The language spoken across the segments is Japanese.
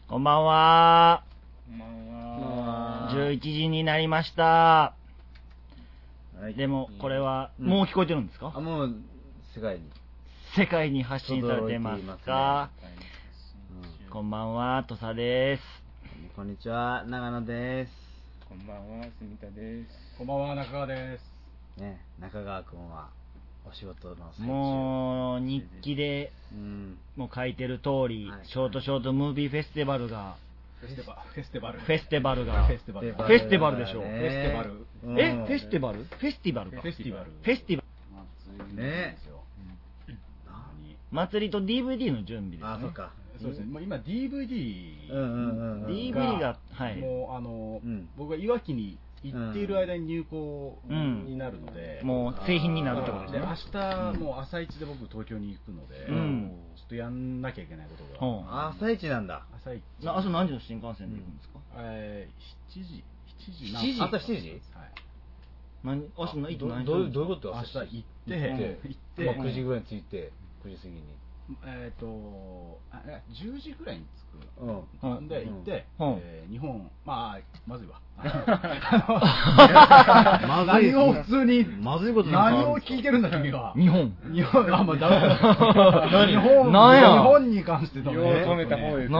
こんばんは。 こんばんは。 11時になりました。 はい、 でもこれはもう聞こえてるんですか？ もう世界に発信されてますか？こんばんは、土佐です。 こんにちは、長野です。 こんばんは、住田です。 こんばんは、中川です。 ね、中川くんはお仕事の最中。 もう日記でもう書いてる通り、 はい、 ショートムービーフェスティバルがフェスティバルでしょ。 フェスティバル。 フェスティバル。 フェスティバルね。祭りと DVD の準備ですね。 あ、そっか。 そうですね。今 DVD が、はい、 もう僕がいわきに行っている間に入稿になるので、 もう製品になるってことですね。 明日もう朝一で僕東京に行くので、ちょっとやんなきゃいけないことが。 朝一なんだ。 朝何時の新幹線で行くんですか ？7時。 朝7時？ はい。 どういうこと？ 明日行って 9時ぐらいに着いて、9時過ぎに。 10時ぐらいに着く。 で行って、日本、まずいわ。何を普通に、 まずいこと何を聞いてるんだ君は。 日本、 ダメだ。日本に関してだね。 よう止めた方です。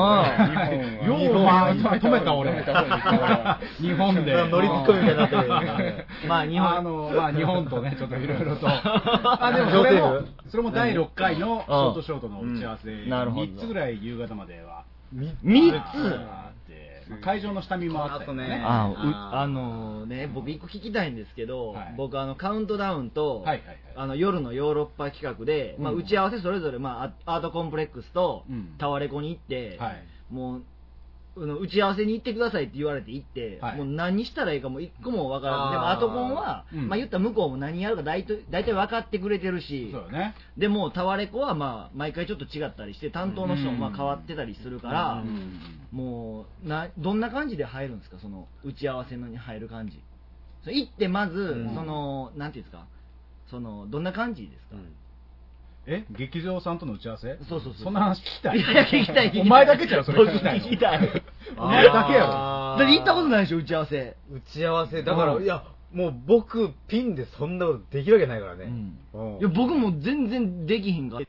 止めた俺。日本で。 乗りツッコミみたいになってる。 日本とね、ちょっといろいろと。でもそれも第6回のショートの打ち合わせ、3つぐらい夕方までは。 3つ会場の下見もあったね。 僕一個聞きたいんですけど、僕カウントダウンと夜のヨーロッパ企画で打ち合わせそれぞれアートコンプレックスとタワレコに行って、もう打ち合わせに行ってくださいって言われて行って、もう何したらいいかも一個もわからん。でもアートコンは言ったら向こうも何やるか大体分かってくれてるし、でもタワレコは毎回ちょっと違ったりして担当の人も変わってたりするから、もうどんな感じで入るんですか、その打ち合わせに入る感じ。行ってまずなんていうんですか、どんな感じですか？ 劇場さんとの打ち合わせ？ そう。 そんな話聞きたい。 聞きたい。 お前だけじゃん、それ聞きたい。お前だけやろ。 だって行ったことないでしょ、打ち合わせ。 だから、いや、もう僕、ピンでそんなことできるわけないからね。 いや、僕も全然できひんから。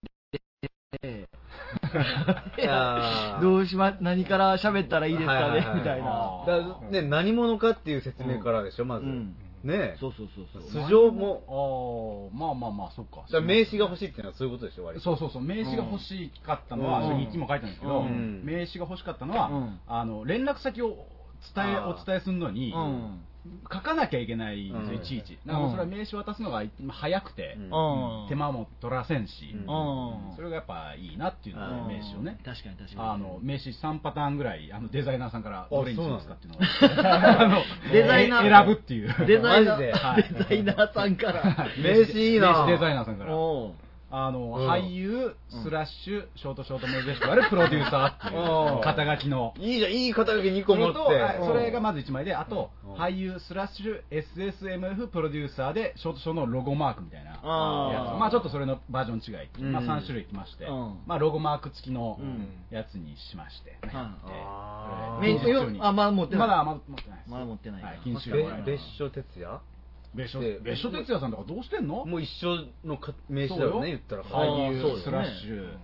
何から喋ったらいいですかねみたいな。 何者かっていう説明からでしょ、まず。ねえ。 そう。 素性も。 そっか。 名刺が欲しいっていうのはそういうことでしょ、割と。 そう。名刺が欲しかったのは、日記も書いたんですけど、名刺が欲しかったのは、連絡先をお伝えするのに、書かなきゃいけないんですよ、いちいち。それは名刺渡すのが早くて、手間も取らせんし、それがやっぱいいなっていうので、名刺をね。 確かに。 名刺3パターンぐらい、デザイナーさんからどれにしますかっていうのをデザイナー選ぶっていう。 デザイナーさんから。 名刺いいな。 名刺デザイナーさんから。俳優スラッシュショートムービーフェスティバルプロデューサーっていう肩書きの。 いいじゃん、いい肩書き2個持って。 それがまず1枚で、あと俳優スラッシュ SSMF プロデューサーでショートのロゴマークみたいなやつ。ちょっとそれのバージョン違い。3種類きまして、ロゴマーク付きのやつにしまして。 まだ持ってない。 まだ持ってない。 別所哲也別所哲也さんとかどうしてんの？ もう一緒の名刺だよね、言ったら。 俳優スラッシュ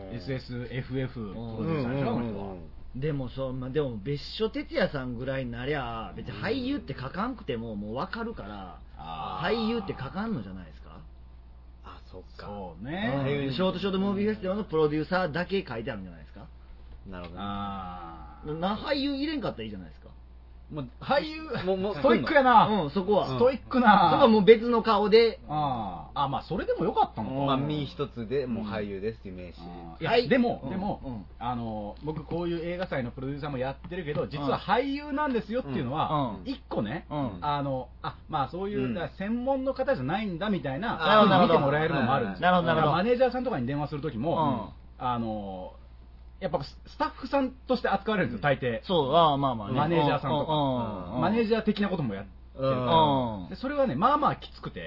SSFF プロデューサーでしょ、この人は。 でも別所哲也さんぐらいになりゃ別に俳優って書かんくてももう分かるから、俳優って書かんのじゃないですか。 そっか。 そうね。 ショートムービーフェスティバルのプロデューサーだけ書いてあるんじゃないですか。 なるほど。 俳優入れんかったらいいじゃないですか。 俳優ストイックやな。 そこはストイックな。 そこはもう別の顔で。 それでもよかったのか。 身一つでもう俳優ですっていう名刺。でも僕こういう映画祭のプロデューサーもやってるけど、実は俳優なんですよっていうのは一個ね、そういう専門の方じゃないんだみたいな見てもらえるのもあるんですよ。マネージャーさんとかに電話する時もやっぱスタッフさんとして扱われるんですよ、大抵。マネージャーさんとかマネージャー的なこともやってるから、それはね、きつくて、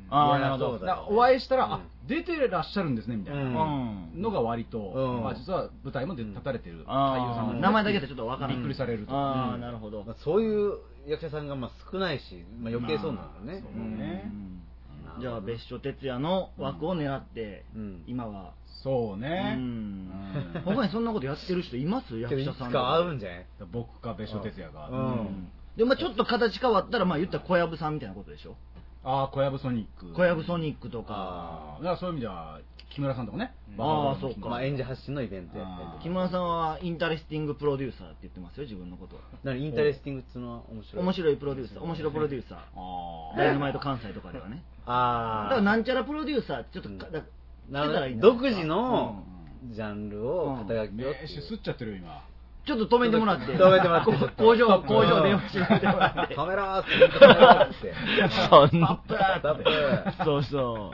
ああ、なるほど。 お会いしたら、あ、出てらっしゃるんですねみたいなのが割と、まあ実は舞台も立たれてる俳優さんも名前だけでちょっと分からない。 びっくりされると。 ああ、なるほど。 そういう役者さんが少ないし、余計そうなんだよね。 じゃあ別所哲也の枠を狙って今は。 そうね。 他にそんなことやってる人います？役者さん。 いつか会うんじゃない？ 僕か別所哲也が。 でもちょっと形変わったらまあ言ったら小籔さんみたいなことでしょ。 ああ、小籔ソニック。 小籔ソニックとか。 だからそういう意味では木村さんとかね。 ああ、そうか。 演者発信のイベントやったりとか。 木村さんはインタレスティングプロデューサーって言ってますよ、自分のこと。 インタレスティングっていうのは面白いプロデューサー、面白プロデューサー。ダイナマイト関西とかではね。だからなんちゃらプロデューサーってちょっと独自のジャンルを肩書きを。 すっちゃってるよ今。 ちょっと止めてもらって。 止めてもらって。 工場電話してもらって。 カメラーって。 そんな。そうそう。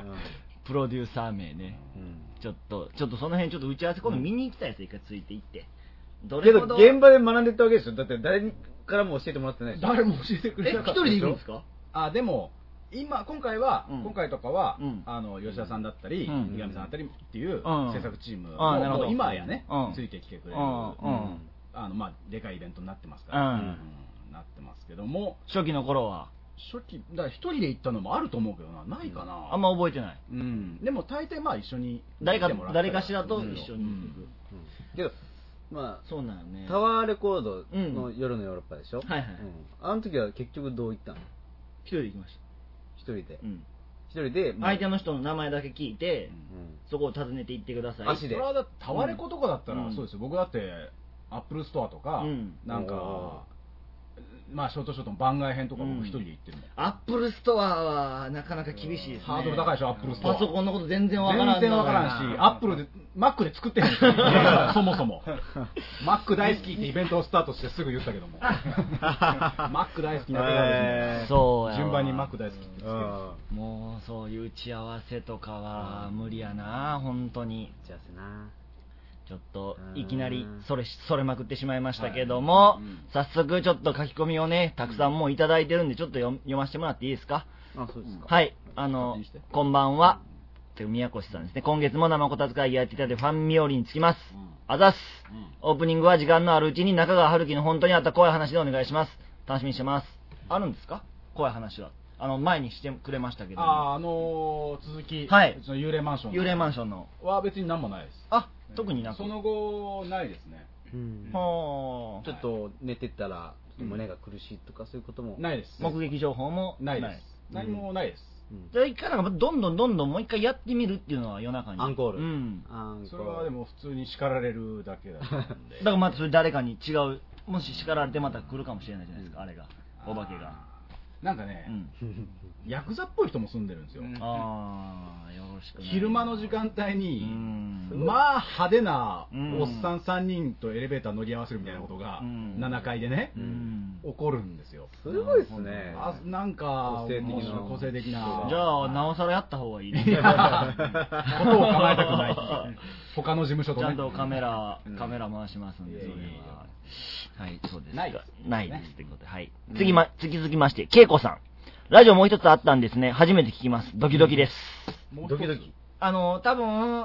プロデューサー名ね。ちょっとその辺ちょっと打ち合わせ今度見に行きたいです。一回ついていって。 けど現場で学んでったわけでしょ。だって誰からも教えてもらってないでしょ。 誰も教えてくれなかった。 一人で行くんですか？ あ、でも今回とかは吉田さんだったり三上さんだったりっていう制作チームも今やねついてきてくれる。まあでかいイベントになってますから、なってますけども、 初期の頃はだから一人で行ったのもあると思うけどないかな。 あんま覚えてない。 でも大抵まあ一緒に誰かしらと一緒に行く。 けどまあそうなんよね。 タワーレコードの夜のヨーロッパでしょ。 はいはい。 あの時は結局どう行ったの？ 一人で行きました。 一人で相手の人の名前だけ聞いてそこを訪ねて行ってください。 足で。 タワレコとかだったらそうですよ。僕だってアップルストアとかなんかまあショートの番外編とか僕一人で行ってるもん。 アップルストアはなかなか厳しいですね。 ハードル高いでしょ。アップルストアパソコンのこと全然わからんし、 アップルでマックで作ってへんですよ。そもそもマック大好きってイベントをスタートしてすぐ言ったけどもマック大好きになってからですね。そう順番にマック大好きってつける。 もうそういう打ち合わせとかは無理やな。本当に打ち合わせな。 ちょっといきなりそれまくってしまいましたけども、早速ちょっと書き込みをねたくさんもういただいてるんでちょっと読ませてもらっていいですか？ そうですか。 はい、こんばんは宮越さんですね。今月も生こたつ会議やっていただいてファン冥利につきます。あざっす。オープニングは時間のあるうちに中川春樹の本当にあった怖い話でお願いします。楽しみにしてます。あるんですか怖い話は？前にしてくれましたけど、 続き、 はい、 幽霊マンションのは別に何もないです。 特になくその後ないですね。 ちょっと寝てたら胸が苦しいとかそういうこともないです。 目撃情報もないです。何もないです。 じゃあ一回なんかどんどんもう一回やってみるっていうのは夜中にアンコール。 それはでも普通に叱られるだけだったんで。 だからまたそれ誰かに違う、もし叱られてまた来るかもしれないじゃないですか、あれがお化けが。 なんかね、ヤクザっぽい人も住んでるんですよ。 よろしくね。 昼間の時間帯にまあ派手なおっさん3人とエレベーター乗り合わせるみたいなことが7階でね起こるんですよ。 すごいですね。 なんか個性的な。 じゃあなおさらやった方がいいね。 ことを構えたくない。他の事務所とねちゃんとカメラ回しますんで、それははい、そうです。ないですってことで、はい。続きまして、恵子さん。ラジオもう一つあったんですね。初めて聞きます。ドキドキです。 ドキドキ。 多分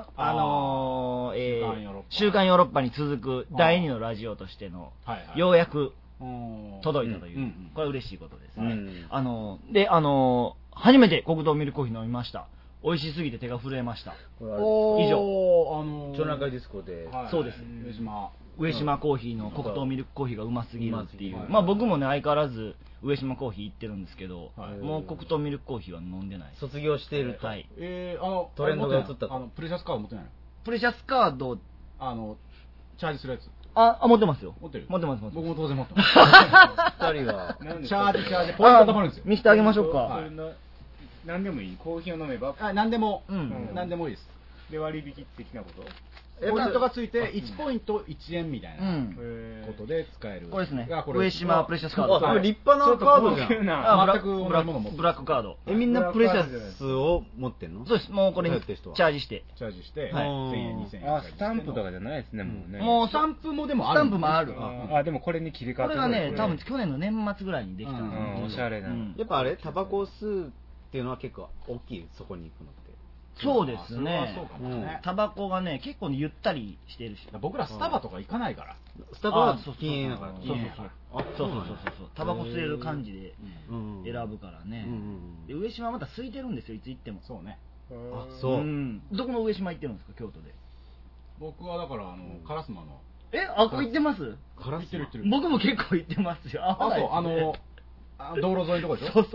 週刊ヨーロッパに続く第2のラジオとしてのようやく届いたという、これは嬉しいことですね。で初めて黒糖ミルクコーヒー飲みました。美味しすぎて手が震えました。以上。 町中ディスコで。 そうです。上島コーヒーの黒糖ミルクコーヒーがうますぎるっていう。まあ僕もね相変わらず上島コーヒー行ってるんですけど、もう黒糖ミルクコーヒーは飲んでない。 卒業していると。 はい。 トレンドが移ったと。 プレシャスカード持ってないの？ プレシャスカードチャージするやつ。 持ってますよ。 持ってる。 持ってます。 僕も当然持ってます。 2人はチャージポイント貯まるんですよ。 見せてあげましょうか。 何でもいい。コーヒーを飲めば。 何でも何でもいいです。 で割引的なこと？ ポイントがついて1ポイント1円みたいなことで使える。 これですね。上島プレシャスカード。 立派なカードじゃん。 全く同じもの持ってる。 ブラックカード。 みんなプレシャスを持ってんの？ そうです。もうこれにチャージして。 1000円2000円。 スタンプとかじゃないですねもうね。 もうスタンプもでもある。 スタンプもある。 でもこれに切り替わって。 これがね多分去年の年末ぐらいにできた。 おしゃれな。 やっぱあれタバコを吸うっていうのは結構大きい、そこに行くのって。 そうですね。 そうかもね。 タバコがね、結構ゆったりしてるし。 僕らスタバとか行かないから。 スタバは禁煙だから。 そう。タバコ吸える感じで選ぶからね。で上島はまた空いてるんですよ、いつ行っても。 そうね。 あ、そう。 どこの上島行ってるんですか、京都で。 僕はだから、烏丸の。 あ、こ行ってます？ 行ってる。 僕も結構行ってますよ。 あと、道路沿いのとこでしょ？ そう。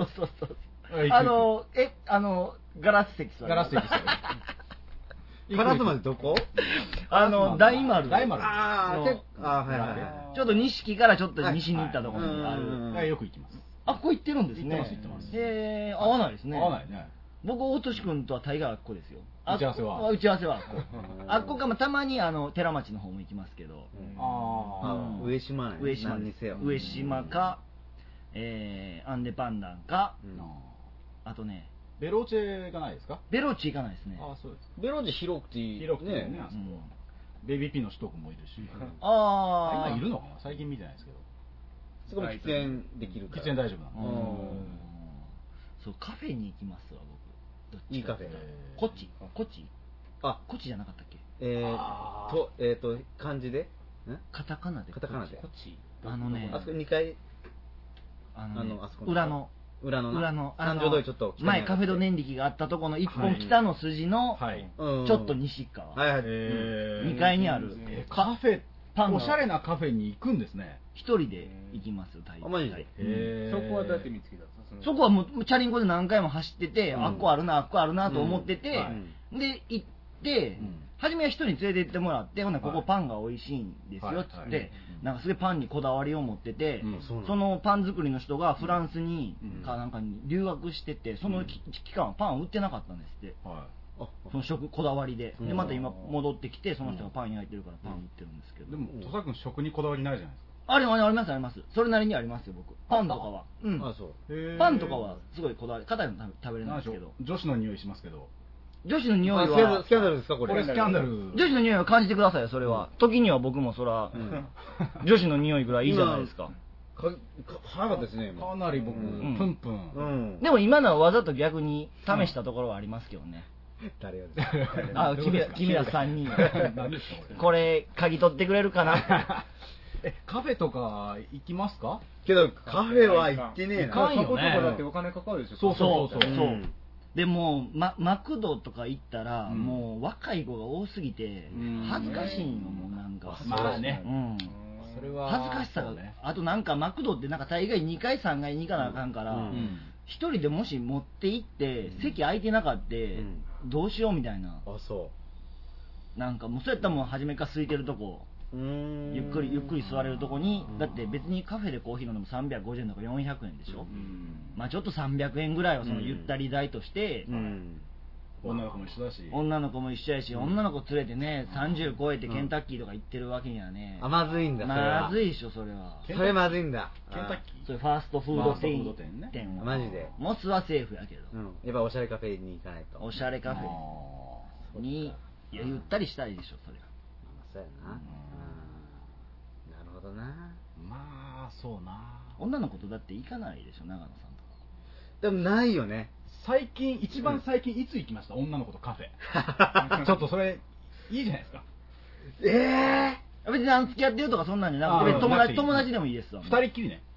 ガラス席座る。 ガラス席座る。 烏丸どこ？ 大丸。 大丸。 はい。 ちょっと錦からちょっと西に行ったところにある。 よく行きます。 あ、ここ行ってるんですね。 行ってます。 合わないですね。 合わないね。 僕、大俊君とは大概あっこですよ。 打ち合わせはあっこ。あっこか、たまに寺町の方も行きますけど。 上島ね。 上島か、アンデパンダンか、あとね、 ベローチェがないですか？ ベローチ行かないですね。 そうです。ベローチ広くていい。 広くてね。ベビーピーの人もいるし。 今いるのかな？最近見てないですけど。 そこも喫煙できるから。 喫煙大丈夫なの。 そう、カフェに行きますわ、僕。 いいカフェ。 こっちあ、こっちじゃなかったっけ？ 漢字で？ カタカナで。 カタカナで。 こっち。あそこ2階。 あそこ。裏の三条通りちょっと前カフェド年力があったところの一本北の筋のちょっと西側。2階にあるカフェ。おしゃれなカフェに行くんですね。 一人で行きますよ、大体。 マジで。 そこはどうやって見つけたの？ そこはもうチャリンコで何回も走ってて、あっこあるなと思ってて、で行って初めは一人に連れて行ってもらって、ほんならここパンが美味しいんですよっつって、なんかすげえパンにこだわりを持ってて、そのパン作りの人がフランスになんかに留学してて、その期間はパン売ってなかったんですって。そのこだわりで、また今戻ってきて、その人がパン焼いてるからパン売ってるんですけど。 でも土佐君食にこだわりないじゃないですか。 あります。それなりにありますよ、僕。パンとかは。パンとかはすごいこだわり、硬いの食べれないんですけど。 女子の匂いしますけど。 女子の匂いはスキャンダルですか？これスキャンダル。 女子の匂いは感じてくださいよ、それは。時には僕もそら女子の匂いぐらいいいじゃないですか。 早かったですね。 かなり僕プンプン。 でも今のはわざと逆に試したところはありますけどね。 誰が君ら3人これ鍵取ってくれるかな。 カフェとか行きますか？ けどカフェは行ってねえな。 行かんよね。 だってお金かかるでしょ。 そうでもマクドとか行ったらもう若い子が多すぎて恥ずかしいのもなんか。 まあね。 それは恥ずかしさが。あとなんかマクドってなんか大概2階3階に行かなあかんから、一人でもし持って行って席空いてなかったどうしようみたいな。なんかもうそうやったらもう初めから空いてるとこゆっくり座れるとこに、だって別にカフェでコーヒー飲んでも350円とか400円でしょ。まあちょっと300円ぐらいはそのゆったり代として、 女の子も一緒だし、 女の子も一緒やし、女の子連れてね30超えてケンタッキーとか行ってるわけにはね、 まずいんだ。 まずいでしょそれは。 それまずいんだ。 ケンタッキー、 それファーストフード店はマジでモスはセーフやけど、 やっぱおしゃれカフェに行かないと。 おしゃれカフェにゆったりしたいでしょそれは。 そうやな。なるほどな。 まあそうな。 女の子とだって行かないでしょ、長野さんとか。 でもないよね。 一番最近いつ行きました？女の子とカフェ。ちょっとそれいいじゃないですか。 別に付き合ってるとかそんなんじゃなくて、友達でもいいですわ。 2人っきりね。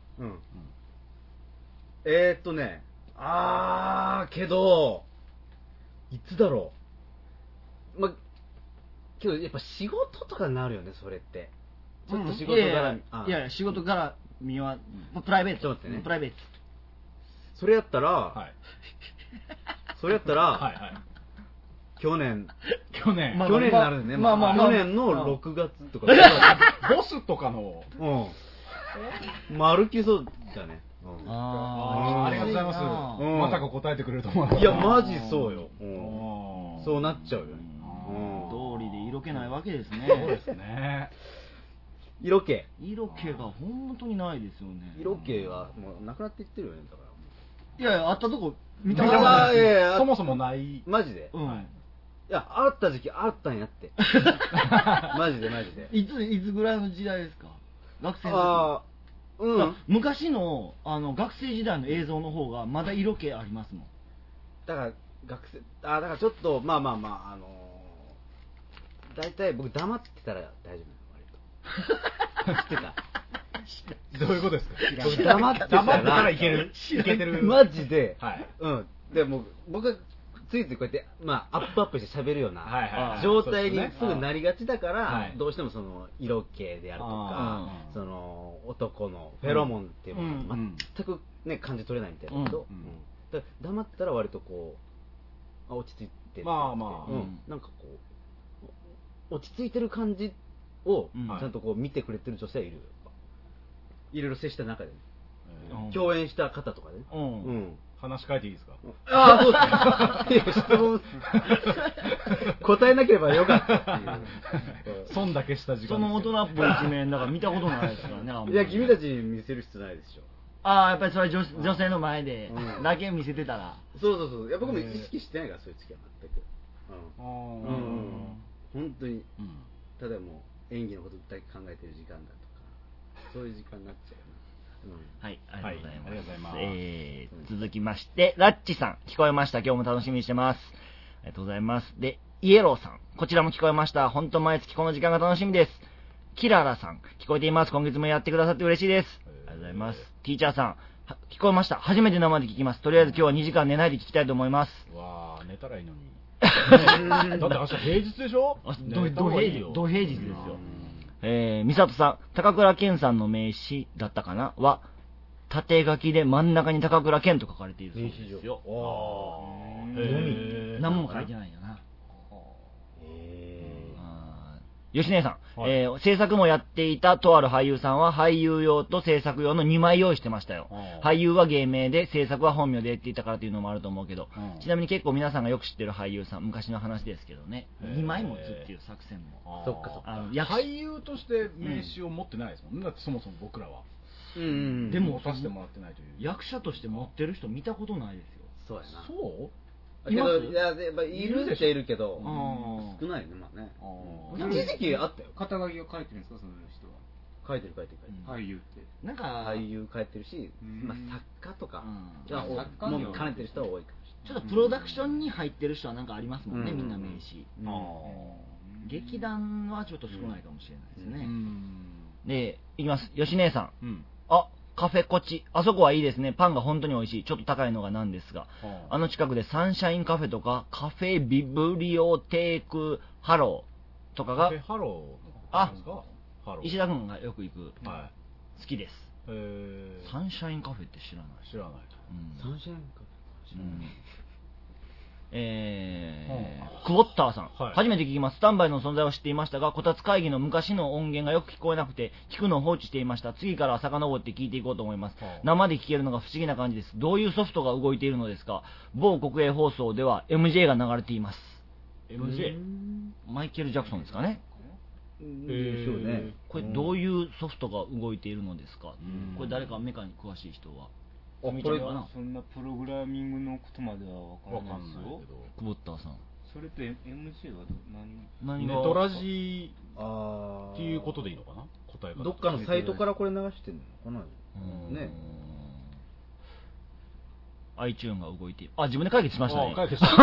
けどいつだろう。けどやっぱ仕事とかになるよね、それって。ちょっと仕事絡み。 いや仕事絡みはプライベート。プライベート。 それやったら去年になるね。去年の6月とか。 ボスとかの。 マルキそうだね。 ありがとうございます。まさか答えてくれると思わなかった。 いやマジそうよ。そうなっちゃうよ。 道理で色気ないわけですね。 そうですね。 色気が本当にないですよね。 色気はもうなくなっていってるよね。だからいやあったとこ見たことない。そもそもない。 マジで。いやあった時期あったんやって。マジで。 いつぐらいの時代ですか？学生の時。昔の学生時代の映像の方がまだ色気ありますもん。 だからだからちょっとまあ大体僕黙ってたら大丈夫なの割と知ってたどういうことですか？ 僕黙ってたらいけてるマジで、 はい、 でも僕がついついこうやってアップして喋るようはいな状態にすぐなりがちだから、どうしてもその色気であるとか、その男のフェロモンっていうものが全くね感じ取れないみたいなけど、だから黙ったら割とこう落ち着いてる、なんかこう落ち着いてる感じをちゃんとこう見てくれてる女性はいるよ。いろいろ接した中で、共演した方とかで、 話変えていいですか？ ああ、そうです。質問答えなければよかったっていう。 損だけした時間。 その大人っぽい一面だから見たことないですからね。 いや、君たちに見せる必要ないでしょ。 ああ、やっぱりそれは女性の前でだけ見せてたら。 そう。いや、僕も意識してないから、そういう月は全く。本当に。ただもう演技のことだけ考えてる時間だとか、そういう時間になっちゃう。 はい、ありがとうございます。 続きまして、ラッチさん、聞こえました。今日も楽しみにしてます。ありがとうございます。で、イエローさん、こちらも聞こえました。本当毎月この時間が楽しみです。キララさん、聞こえています。今月もやってくださって嬉しいです。ありがとうございます。ティーチャーさん、聞こえました。初めて生で聞きます。とりあえず今日は2時間寝ないで聞きたいと思います。 わー、寝たらいいのに。だって明日平日でしょ？ 土平日ですよ。美里さん、高倉健さんの名刺だったかなは縦書きで真ん中に高倉健と書かれているそうですよ。何も書いてないよな。吉根さん、制作もやっていたとある俳優さんは俳優用と制作用の2枚用意してましたよ。俳優は芸名で制作は本名でって言ったからというのもあると思うけど、ちなみに結構皆さんがよく知ってる俳優さん、昔の話ですけどね、2枚持つっていう作戦も。 そっか。 俳優として名刺を持ってないですもんね。だってそもそも僕らは。 でも持たせてもらってないという。 役者として持ってる人見たことないですよ。 そうやな。 そう？ いや、いるっちゃいるけど、少ないね、まあね。一時期あったよ。 肩書きが書いてるんですか、その人は。 書いてる。 俳優って。 なんか、 俳優書いてるし、作家とかもう兼ねてる人は多いかもしれない。ちょっとプロダクションに入ってる人はなんかありますもんね、みんな名刺。劇団はちょっと少ないかもしれないですね。で、いきます。吉姉さん。カフェコチ、あそこはいいですね。パンが本当に美味しい。ちょっと高いのがなんですが、あの近くでサンシャインカフェとかカフェビブリオテークハローとかが、 ハロー石田君がよく行く、好きです。サンシャインカフェって知らない？ サンシャインカフェ。 クボッターさん、初めて聞きます。スタンバイの存在を知っていましたが、こたつ会議の昔の音源がよく聞こえなくて聞くのを放置していました。次からは遡って聞いていこうと思います。生で聞けるのが不思議な感じです。どういうソフトが動いているのですか？某国営放送では MJ が流れています。 MJ？ マイケル・ジャクソンですかね。 そうね。 これどういうソフトが動いているのですか？これ誰かメカに詳しい人は。 そんなプログラミングのことまでは分からないですよ。 久保田さん、 それと MJ は何ネトラジっていうことでいいのかな？答えがどっかのサイトからこれ流してるのかな？ね。 iTunes が動いている。自分で解決しましたね。 解決した。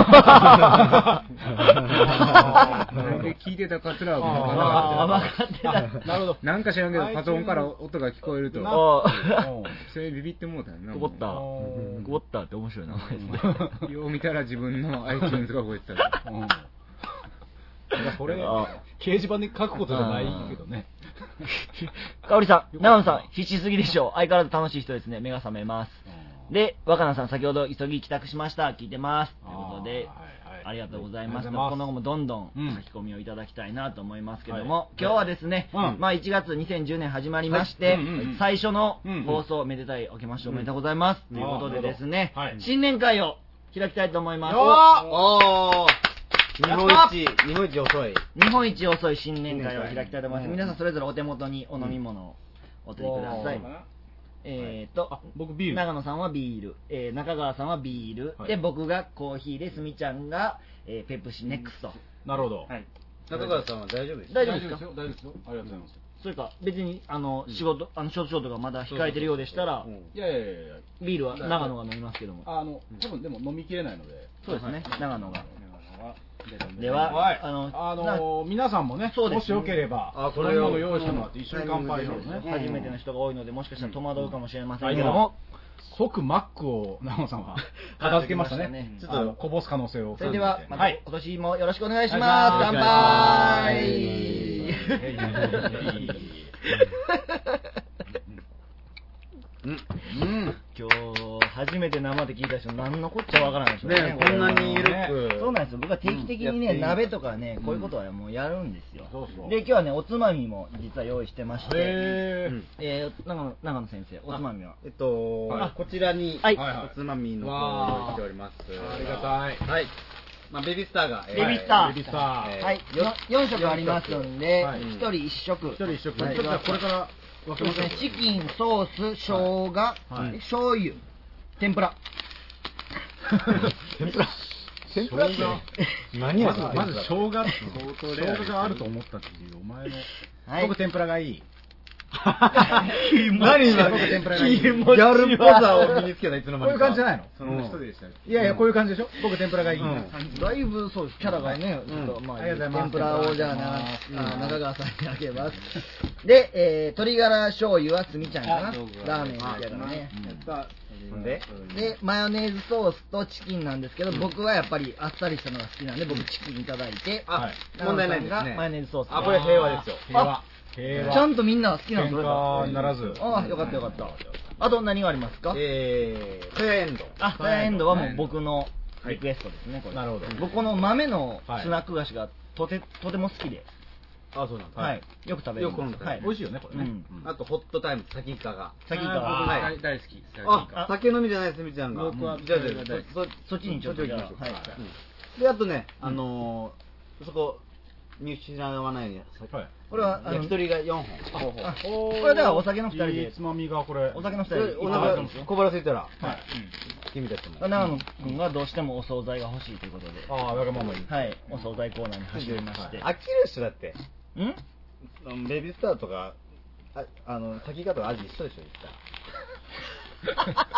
なんで聞いてたかすら分かってた。 なるほど。 なんか知らんけどパソコンから音が聞こえるとそれビビってもうたよな。 クボッターって面白い名前ですね。 よう見たら自分の iTunes が動いてた。 これ掲示板に書くことじゃないけどね。 かおりさん、長野さん必死すぎでしょう。相変わらず楽しい人ですね。目が覚めます。で、若菜さん、先ほど急ぎ帰宅しました。聞いてます。ということで、ありがとうございます。この後もどんどん書き込みをいただきたいなと思いますけども、今日はですね、1月2010年始まりまして、最初の放送、めでたい、明けましておめでとうございます。ということでですね、新年会を開きたいと思います。 日本一遅い。 日本一遅い新年会を開きたいと思います。皆さんそれぞれお手元にお飲み物をお取りください。 僕ビール。 長野さんはビール、中川さんはビール、で僕がコーヒーで、すみちゃんが、ペプシネックスと。 なるほど。 中川さんは大丈夫ですか？ 大丈夫ですよ。 大丈夫ですよ。ありがとうございます。 それか別に仕事ショートショートがまだ控えてるようでしたら、 いやビールは長野が飲みますけども、 多分でも飲みきれないので、 そうですね、長野が。では、皆さんもね、もしよければ、これを用意してもらって一緒に乾杯をね。 初めての人が多いので、もしかしたら戸惑うかもしれませんけども、 即マックを長野さんは片付けましたね。ちょっとこぼす可能性を。 それでは、今年もよろしくお願いします。乾杯。今日初めて生で聞いた人何のこっちゃわからないでしょうね。 こんなに緩く。 そうなんですよ。僕は定期的にね、鍋とかね、こういうことはもうやるんですよ。で、今日はね、おつまみも実は用意してまして、長野先生、おつまみはこちらにおつまみの方を用意しております。 ありがたい。 はい。ベビースターが。 ベビースター。はい。4食ありますんで、1人1食。 1人1食。これからチキン、ソース、生姜、醤油、天ぷら。 天ぷらって何やまず生姜があると思ったっていうお前の。僕天ぷらがいい。 何今僕天ぷらがいい。ギャルっぽさを身につけたいつの間にか。 こういう感じじゃないの？ その人でした。 いやこういう感じでしょ。僕天ぷらがいい。 だいぶそうです。キャラがね、天ぷらをじゃあ中川さんにあげます。で、鶏ガラ醤油はすみちゃんかな。ラーメンみたいなね。で、マヨネーズソースとチキンなんですけど、僕はやっぱりあっさりしたのが好きなんで、僕チキンいただいて、 問題ないですね。 マヨネーズソース。 これ平和ですよ。 ちゃんとみんな好きなのそれか。ならず。 よかったよかった。あと何がありますか？ カヤエンドウ。 カヤエンドウはもう僕のリクエストですね、これ。 なるほど。 僕この豆のスナック菓子がとても好きで。 そうなんです。 はい。よく食べる。 美味しいよね、これね。 あとホットタイム、さきいかが。 さきいかが大好き。 酒飲みじゃないです、みちゃんが。 僕は、じゃあそっちにちょっと行きましょう。 で、あとね、そこ、見失わないように。 これは焼き鳥が4本。 これではお酒の2人で。 つまみがこれ。 お酒の2人で。 お腹小腹空いたら。君たちも。 長野君がどうしてもお惣菜が欲しいということで。 わがままに。 はい。お惣菜コーナーに走りまして。 飽きるっしょだって。ベビースターとか炊き方味一緒でしょ言ったら。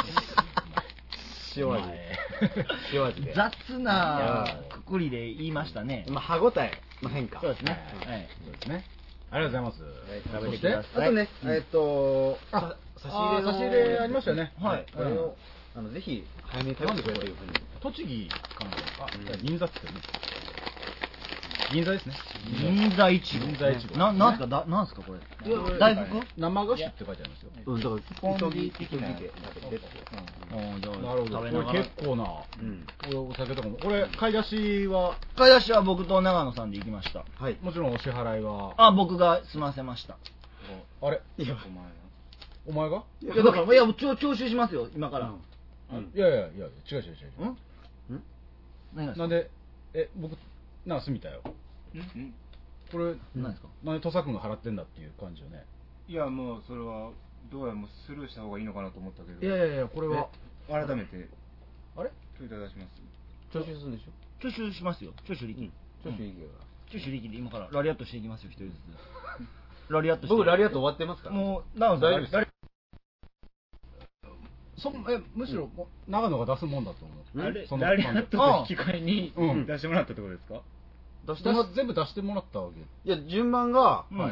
塩味で。 雑なくくりで言いましたね。 歯ごたえの変化。 そうですね。 そうですね。ありがとうございます。 食べてください。 あとね、 差し入れありましたよね。 はい。これをぜひ早めに食べてくれというふうに。 栃木かな。銀座って言ってね。銀座ですね。 銀座いちご。なんすかこれ。大福？ 生菓子って書いてありますよ。 だからスポンジ的な。なるほど。これ結構な。お酒とかも。これ買い出しは僕と長野さんで行きました。 はい。もちろんお支払いは。 僕が済ませました。 あれ？いや。お前が？ いやだから徴収しますよ今から。 いや違う。なんで僕すみたよ。これ何ですか？ なんで土佐君が払ってんだっていう感じよね。 いやもうそれはどうやらもうスルーした方がいいのかなと思ったけど。 いやこれは改めてあれちょいただします。 徴収するんでしょ？ 徴収しますよ。徴収力で今からラリアットしていきますよ一人ずつ。ラリアットして。 僕ラリアット終わってますから。 もう長野さん大丈夫です。 むしろ長野が出すもんだと思う。 ラリアットと引き換えに出してもらったってことですか？ 全部出してもらったわけ。 いや順番が。 これ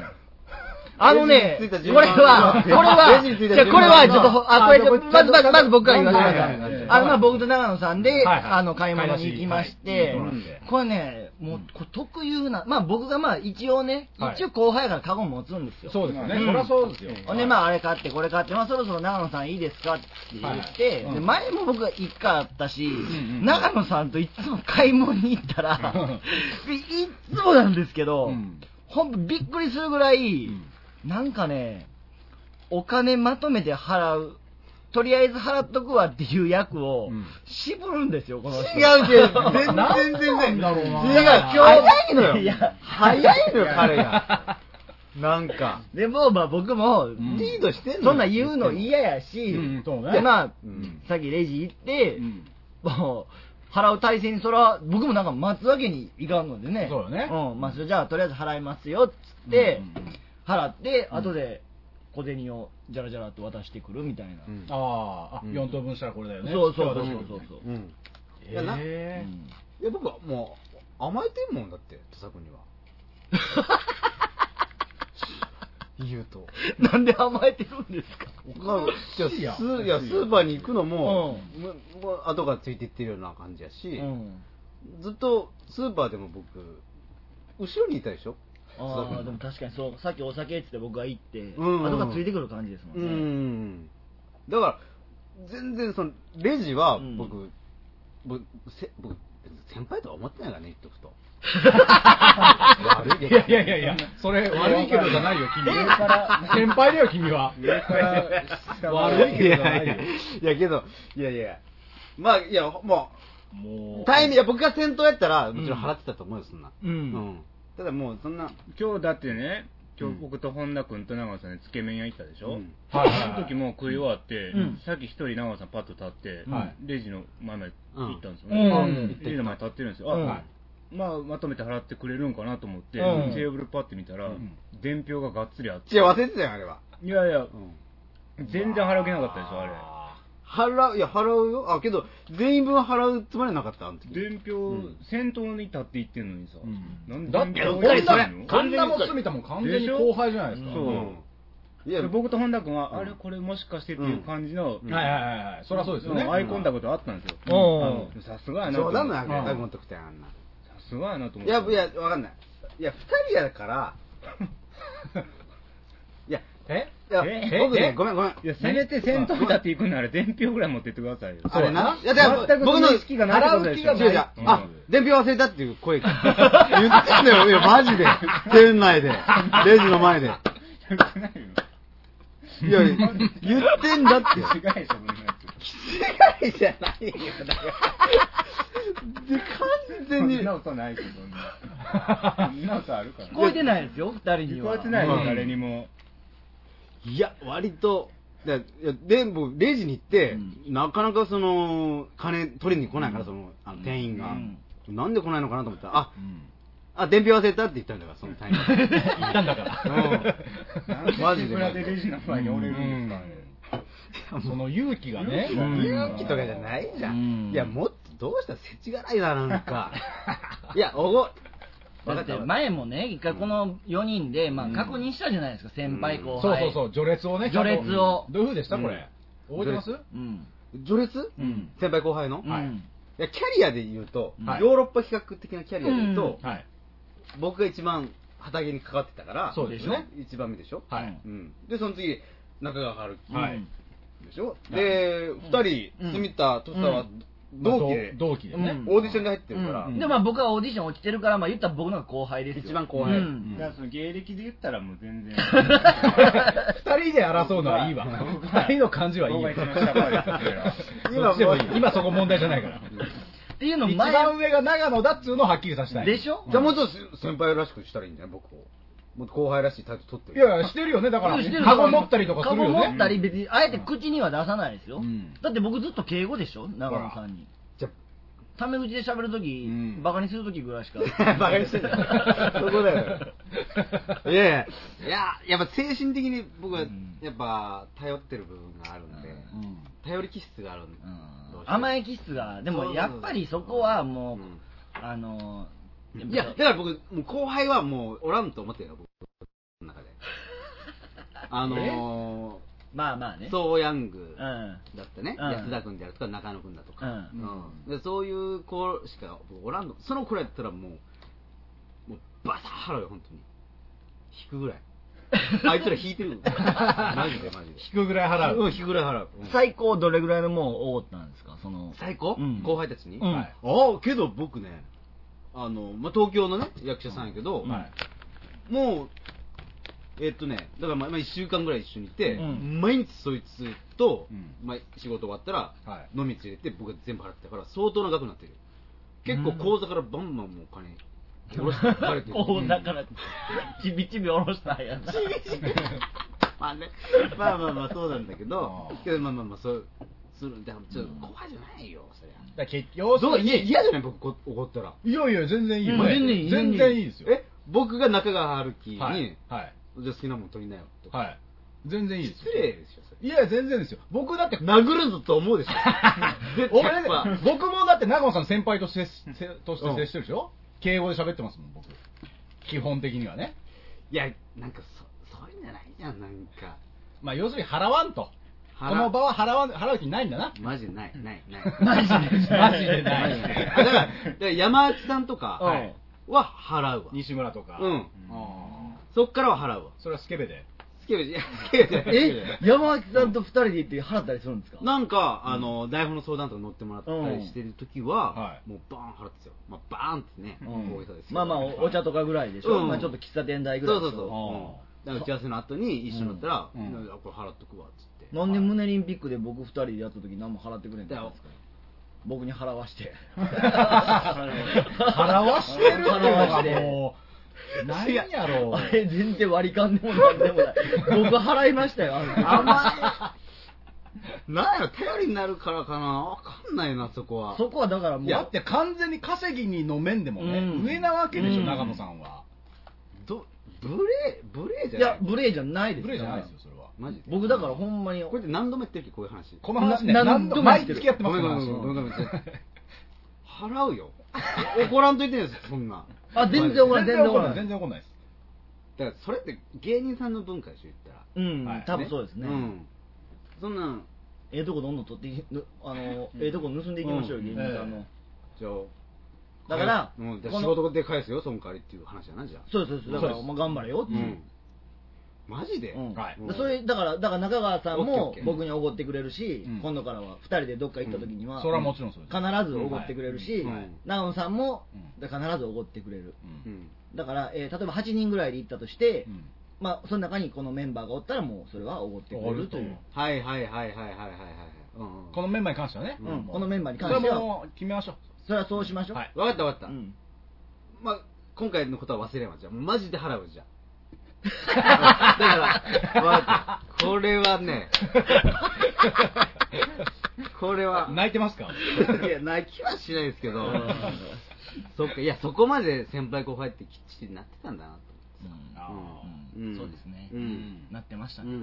はちょっとまず僕から言わせてください。僕と長野さんで買い物に行きまして、これねもう特有な僕が一応後輩からカゴ持つんですよ。 そうですよね。そりゃそうですよ。 であれ買ってこれ買ってそろそろ長野さんいいですかって言って前も僕が一回あったし長野さんといつも買い物に行ったらいつもなんですけどほんとびっくりするぐらいなんかねお金まとめて払うとりあえず払っとくわっていう役を渋るんですよこの人。 違う全然だろうな。違う早いのよ。早いのよ彼が。なんかでも僕もリードしてんの。 そんな言うの嫌やしでさっきレジ行ってもう払う体制にそれは僕もなんか待つわけにいかんのでね。 そうよね。 じゃあとりあえず払いますよっつって払払って後で小銭をジャラジャラと渡してくるみたいな。 4等分したらこれだよね。 そうそう。 いや僕はもう甘えてんもんだって土佐君には。言うとなんで甘えてるんですか。 スーパーに行くのも後がついていってるような感じやし、ずっとスーパーでも僕後ろにいたでしょ。 でも確かにそう、さっきお酒っつって僕が行って後がついてくる感じですもんね。 だから全然そのレジは僕先輩とは思ってないからね、言っとくと。 いや、それ悪いけどじゃないよ、君。先輩だよ、君は。悪いけどじゃないよ。 まあ、タイミング、僕が先頭やったら、もちろん払ってたと思うよ、そんな。ただもう、そんな。 今日だってね、僕と本田君と長尾さんでつけ麺屋行ったでしょ。その時も食い終わって、さっき一人長尾さんパッと立って、レジの前まで行ったんですよね。レジの前立ってるんですよ。まとめて払ってくれるんかなと思って、テーブルパッて見たら、伝票ががっつりあって。 いや、忘れてたよ、あれは。 いや、全然払う気なかったでしょ、あれ。 払うよ。けど、全員分払うつもりなかった。 伝票、先頭に立って行ってんのにさ。 だって、神田も住田も完全に後輩じゃないですか。 いや僕と本田君は、あれこれもしかしてっていう感じの、 そりゃそうですよね。 アイコンタクトあったんですよ。さすがやなと思って。 そうだな、アイコンタクトやんな。 さすがやなと思って。 いや、わかんない。いや、2人やから、僕ね、ごめん。 いや、せめて先頭だって行くなら伝票ぐらい持ってってくださいよ。 あれな。いや、 僕の意識がないってことでしょ。 伝票忘れたっていう声が。言ってんだよ、いや、マジで。店内で。レジの前で。いや、言ってんだって。 違いじゃない。 違いじゃないよ。で、完全に。 そんなことないけどね。そんなことあるから。 聞こえてないですよ、二人には。 聞こえてないよ、誰にも。 いや、割と、で、僕、レジに行って、なかなかその、金取りに来ないから、その、店員が。なんで来ないのかなと思ったら、伝票忘れたって言ったんだから、そのタイミング。 言ったんだから。 マジで。 いくらでレジの前に折れるんですかね。 その勇気がね。 勇気とかじゃないじゃん。いや、もっと、どうしたら世知辛いな、なんか。いや、 だって前もね、一回この4人で、確認したじゃないですか、先輩後輩。 そう、序列をね。 序列を。 どういう風でしたこれ。覚えてます？ 序列？先輩後輩の？いや、キャリアで言うと、ヨーロッパ比較的なキャリアで言うと、僕が一番畑にかかってたから、 そうですね。 一番目でしょ。 はい。 で、その次、中川春樹でしょ。で、2人、住田、土佐は同期でね。 オーディションで入ってるから。 で、僕はオーディション落ちてるから、言ったら僕の後輩ですよ。 一番後輩。 だからその芸歴で言ったらもう全然。 2人で争うのはいいわ。2人の感じはいいわ。今そこ問題じゃないから。 っていうの一番上が長野だっつうのをはっきりさせたい。 でしょ？ じゃあもうちょっと先輩らしくしたらいいんじゃない僕を。もっと後輩らしい態度取ってる。 いや、してるよね。だから、カゴ持ったりとかするよね。 カゴ持ったり、別に、あえて口には出さないですよ。だって僕ずっと敬語でしょ長野さんに。じゃタメ口で喋るとき、バカにするときぐらいしか。 バカにしてる。そこだよ。いや、やっぱ精神的に僕は、やっぱ、頼ってる部分があるんで、頼り気質があるんで。 甘え気質が、でもやっぱりそこはもう、 いや、だから僕、後輩はもうおらんと思ってるよ、僕の中で。 まあね。 ソーヤングだったね。安田君であるとか、中野君だとか。そういう子しかおらんの。その子らやったらもうバサー払うよ、本当に。引くぐらい。あいつら引いてる。マジで。 引くぐらい払う。 引くぐらい払う。 最高どれぐらいのもんおごったんですか？ 最高？後輩たちに？けど僕ね、東京のね、役者さんやけど、もう、だから1週間ぐらい一緒にいて、毎日そいつと、仕事終わったら、飲み連れて僕が全部払ってたから、相当な額になってる。結構口座からバンバンもう金、下ろしてかれてる。 口座から、ちびちび下ろしたんやな。 まあね、まあそうなんだけど、そうするんだからちょっと怖いじゃないよ、そりゃ。 だ結局嫌じゃない僕怒ったら。 いや全然いいよ。 全然いいですよ。 僕が中川春樹にじゃあ好きなもん取りなよとか。 はい。全然いいですよ。 失礼ですよ、それ。 いや、全然ですよ。僕だって、 殴るぞと思うでしょ。 僕もだって長野さん先輩として接してるでしょ。敬語で喋ってますもん、僕。基本的にはね。 いや、なんかそういうんじゃないじゃん、なんか。 まあ、要するに払わんと。この場は払う気ないんだな。 マジでない。 マジでない。 だから山内さんとかは払うわ。 西村とか。 うん。そっからは払うわ。 それはスケベで。 スケベじゃ山内さんと2人で行って払ったりするんですか？ なんか、台本の相談とか乗ってもらったりしてるときは、もうバーン払ってたよ。まあ、バーンってね、大げさですよ。 まあまあ、お茶とかぐらいでしょ。まあちょっと喫茶店代ぐらい。 そう。打ち合わせの後に一緒になったら、これ払っとくわ、つって。 なんで胸リンピックで僕2人でやった時何も払ってくれんかったんですか？僕に払わして払わしてるってもう何やろう。 あれ全然割り勘でもなんでもない。僕払いましたよ。 甘い。なんやろ、頼りになるからかな、わかんないな、そこは。 そこはだからもう。 だって完全に稼ぎにの面でもね、上なわけでしょ、長野さんは。 ブレーじゃない？ いや、ブレーじゃないです。 ブレーじゃないですよ、それは。 マジで。僕だからほんまに。 これって何度も言ってるっけ、こういう話。 この話ね、何度も毎月やってます。 ごめん。払うよ。怒らんといてんですよ、そんな。 あ、全然怒らん、 全然怒らないです。 だからそれって芸人さんの文化でしょ、言ったら。 多分そうですね。 そんなん、 ええとこどんどん取って、ええとこ盗んでいきましょうよ、芸人さんの。 じゃあ、 だから、 仕事で返すよ、その代わりっていう話じゃないじゃん。 そうです。だから、頑張れよっていう。 マジで？ それだから中川さんも僕におごってくれるし、今度からは2人でどっか行った時にはそれはもちろんそうです。 必ずおごってくれるし、長野さんも必ずおごってくれる。だから例えば8人ぐらいで行ったとして、まあその中にこのメンバーがおったらもうそれはおごってくれるという。 はい。 このメンバーに関してはね。 このメンバーに関してはもう決めましょう。 それはそうしましょう。 分かった。まあ今回のことは忘れんわ。じゃあマジで払うじゃん。だからこれはね、これは泣いてますか？ いや、泣きはしないですけど、そっか、いや、そこまで先輩後輩ってきっちりなってたんだなと。 そうですね。なってましたね。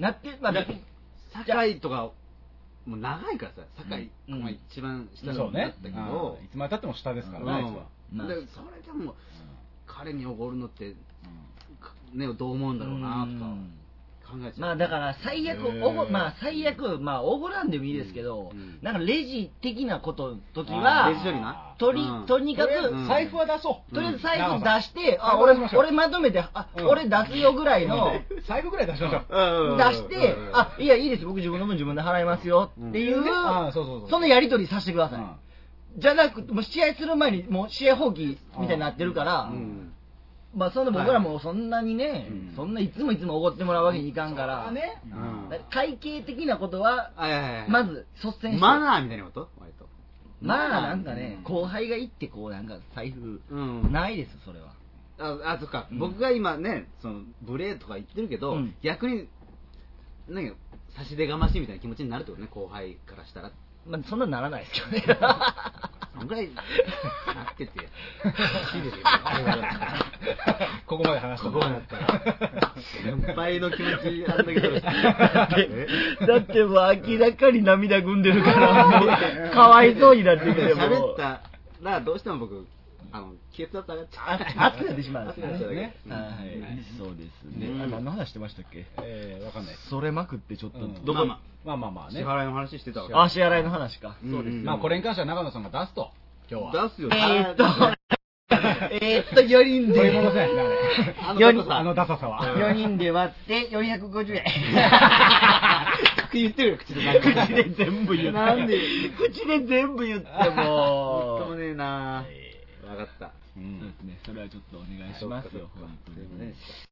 堺とかもう長いからさ、堺が一番下だったけど、 いつまでたっても下ですからね。 それでも彼におごるのってね、どう思うんだろうなとか考えちゃう。 まあだから最悪おごらんでもいいですけど、なんかレジ的なことの時はレジ処理な、 とにかく財布は出そう。 とりあえず財布出して、俺まとめて、俺出すよぐらいの財布ぐらい出しましょう。 出して、いやいいです、僕自分の分自分で払いますよっていうそのやり取りさせてください。じゃなくもう試合する前にもう試合放棄みたいになってるから。まあそんな僕らもそんなにね、そんないつもおごってもらうわけにいかんから、会計的なことはまず率先してマナーみたいなこと？割とまあなんかね、後輩が行ってこうなんか財布ないです、それは。 そっか、僕が今ね、その無礼とか言ってるけど、逆になんか差し出がましいみたいな気持ちになるってことね、後輩からしたら。 まあそんなならないですけどね。 そんぐらいなっててここまで話した。 ここまでだったら先輩の気持ちあんだけどだってもう明らかに涙ぐんでるからもうかわいそうになってきても喋ったらどうしても僕血圧上がっちゃう。 熱くなってしまうんですよね。そうですね。何の話してましたっけ？ わかんない。 それまくってちょっとどこまあね。 支払いの話してたわけ。 支払いの話か。そうです。 まあこれに関しては長野さんが出すと今日は。 出すよ。 4人で。 取り戻せない。あのダサさは。 4人で割って450円。 言ってるよ、口で全部言って。なんで口で全部言っても。 ともねえな。分かった。 そうですね。それはちょっとお願いしますよ、本当に。